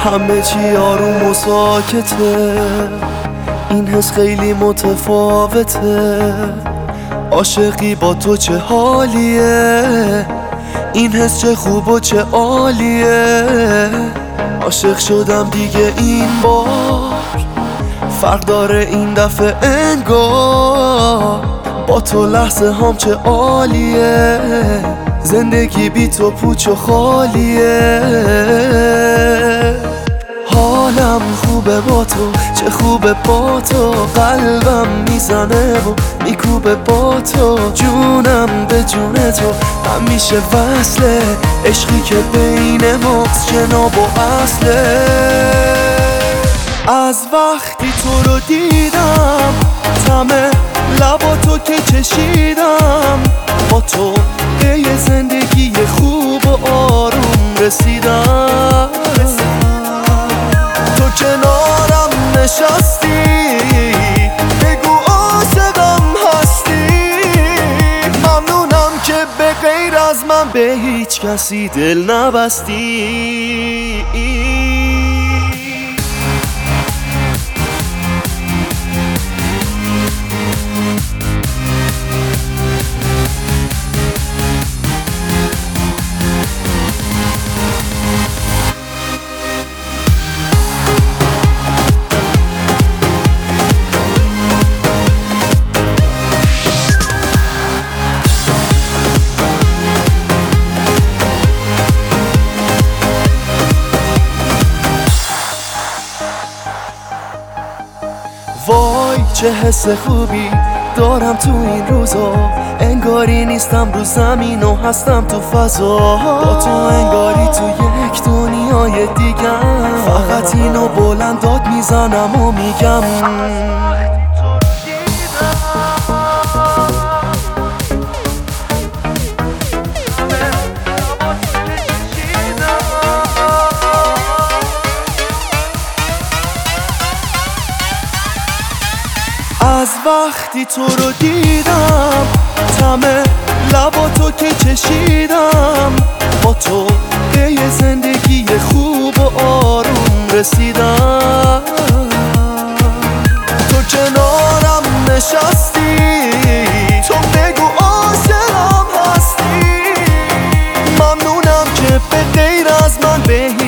همه چی آروم و ساکته، این حس خیلی متفاوته. عاشقی با تو چه حالیه، این حس چه خوب و چه عالیه. عاشق شدم دیگه این بار، فرق داره این دفعه انگار. با تو لحظه هم چه عالیه، زندگی بی تو پوچ و خالیه. حالم خوبه با تو، چه خوبه با تو. قلبم میزنه و میکوبه با تو. جونم به جون تو همیشه وصله، عشقی که بین ماست جناب و اصله. از وقتی تو رو دیدم، طعم لبا تو که چشیدم، با تو به یه زندگی خوب و آروم رسیدم. تو کنارم نشستی، بگو عاشقم هستی. ممنونم که به غیر از من به هیچ کسی دل نبستی. وای چه حس خوبی دارم تو این روزا، انگاری نیستم رو زمین و هستم تو فضا. با تو انگاری تو یک دنیای دیگم، فقط اینو بلند داد میزنم و میگم. از وقتی تو رو دیدم، طعم لبا تو که چشیدم، با تو به یه زندگی خوب و آروم رسیدم. تو کنارم نشستی، تو بگو عاشقم هستی. ممنونم که به غیر از من به